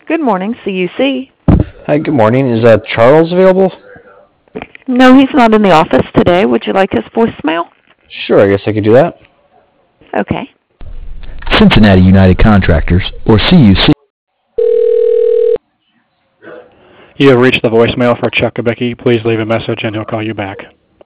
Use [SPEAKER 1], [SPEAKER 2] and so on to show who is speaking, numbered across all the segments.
[SPEAKER 1] Good morning, CUC.
[SPEAKER 2] Hi, good morning. Is Charles available?
[SPEAKER 1] No, he's not in the office today. Would you like his voicemail?
[SPEAKER 2] Sure, I guess I could do that.
[SPEAKER 1] Okay.
[SPEAKER 3] Cincinnati United Contractors, or CUC.
[SPEAKER 4] You have reached the voicemail for Chuck Kubicki. Please leave a message and he'll call you back.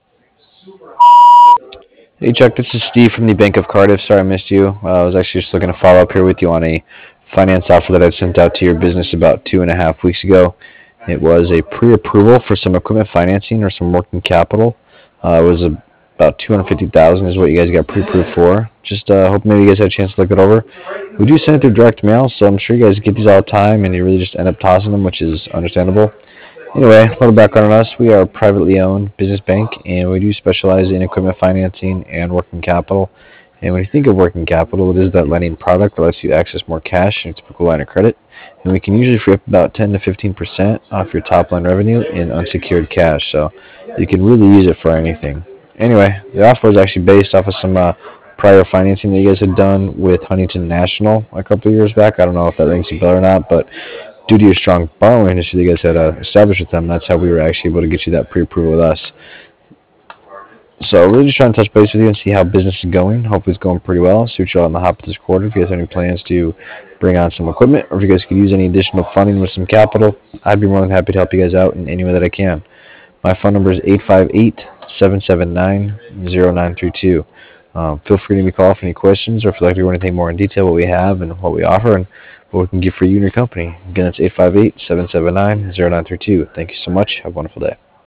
[SPEAKER 2] Hey, Chuck, this is Steve from the Bank of Cardiff. Sorry I missed you. I was actually just looking to follow up here with you on a finance offer that I sent out to your business about 2.5 weeks ago. It was a pre-approval for some equipment financing or some working capital. It was about $250,000 is what you guys got pre-approved for. Just hope maybe you guys had a chance to look it over. We do send it through direct mail, so I'm sure you guys get these all the time, and you really just end up tossing them, which is understandable. Anyway, a little background on us. We are a privately owned business bank, and we do specialize in equipment financing and working capital. And when you think of working capital, it is that lending product that lets you access more cash in a typical line of credit. And we can usually free up about 10 to 15% off your top line revenue in unsecured cash. So you can really use it for anything. Anyway, the offer is actually based off of some prior financing that you guys had done with Huntington National a couple of years back. I don't know if that rings a bell or not, but due to your strong borrowing history that you guys had established with them, that's how we were actually able to get you that pre-approval with us. So really just trying to touch base with you and see how business is going. Hopefully it's going pretty well. See what you all in the hop this quarter. If you guys have any plans to bring on some equipment, or if you guys could use any additional funding with some capital, I'd be more than happy to help you guys out in any way that I can. My phone number is 858-779-0932. Feel free to give me a call for any questions, or if you'd like to go anything more in detail, what we have and what we offer and what we can give for you and your company. Again, that's 858-779-0932. Thank you so much. Have a wonderful day.